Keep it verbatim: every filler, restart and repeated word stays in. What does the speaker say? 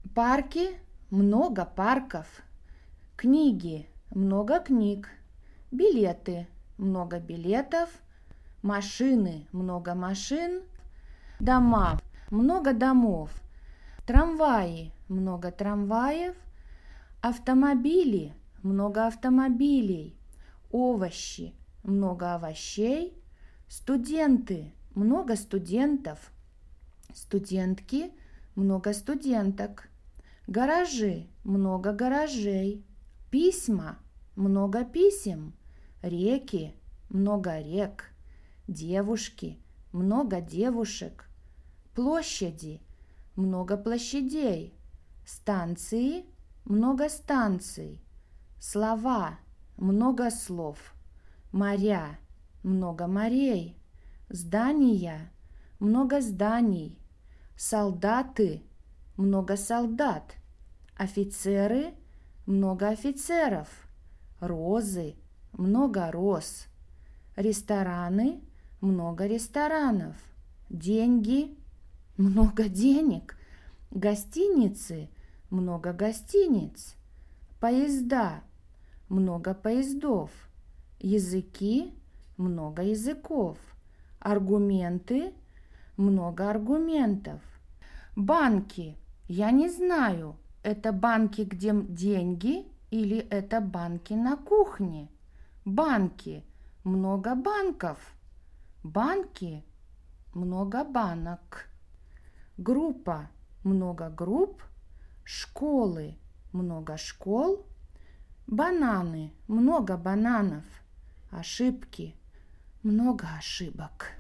Парки – много парков. Книги – много книг. Билеты – много билетов. Машины – много машин. Дома – много домов. Трамваи – много трамваев. Автомобили – много автомобилей. Овощи – много овощей. Студенты – много студентов. Студентки – много студенток. Гаражи – много гаражей. Письма – много писем. Реки – много рек. Девушки – много девушек. Площади – много площадей. Станции – много станций. Слова – много слов. Моря – много морей. Здания – много зданий. Солдаты – много солдат. Офицеры – много офицеров. Розы – много роз. Рестораны – много ресторанов. Деньги – много денег. Гостиницы – много гостиниц. Поезда – много поездов. Языки – много языков. Аргументы – много аргументов. Банки – я не знаю, это банки, где деньги, или это банки на кухне. Банки – много банков. Банки – много банок. Группа – много групп. Школы – много школ. Бананы – много бананов. Ошибки – много ошибок.